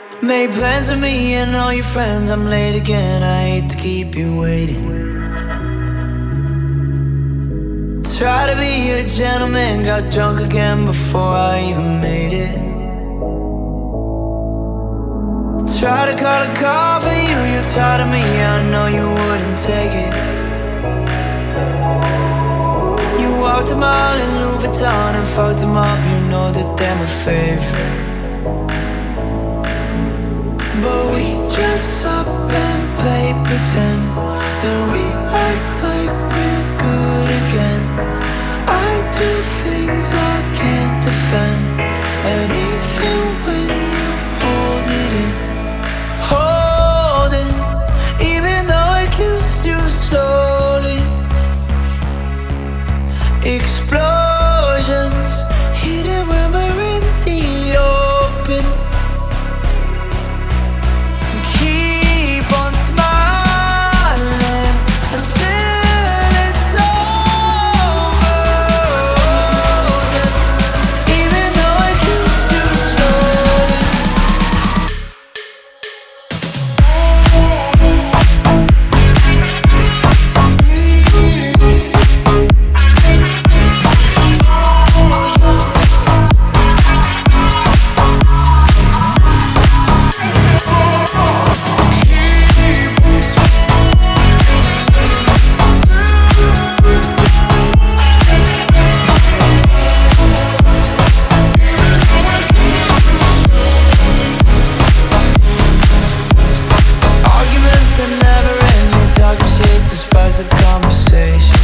Made plans with me and all your friends. I'm late again, I hate to keep you waiting. Try to be a gentleman, got drunk again before I even made it. Try to call a car for you, you're tired of me, I know you wouldn't take it. You walked a mile in Louis Vuitton and fucked them up, you know that they're my favorite. But we dress up and play pretend, then we act like we're good again. I do things I can't defend, and even when you hold it in, hold it, even though it kills you slowly. Explosions hidden when we're in the open. Keep on smiling until it's over, even though it kills too slowly. Arguments are never ending, talking shit to spice up conversation.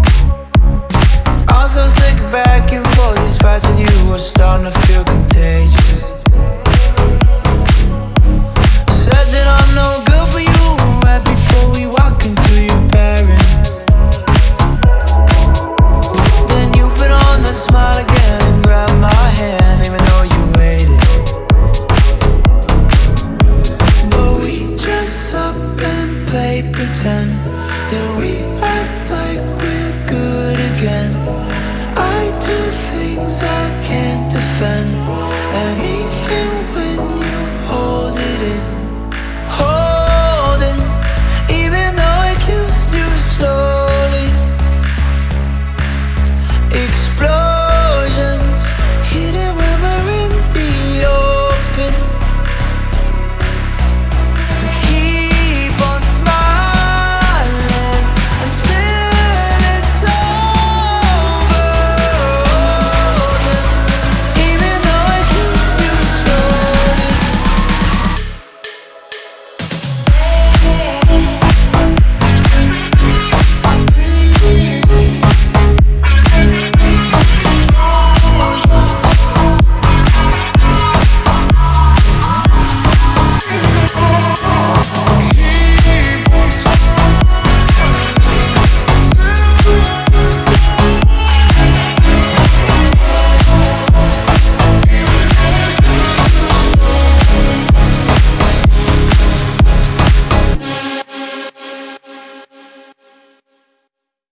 I'm so sick of back and forth, these fights with you are starting to feel contagious.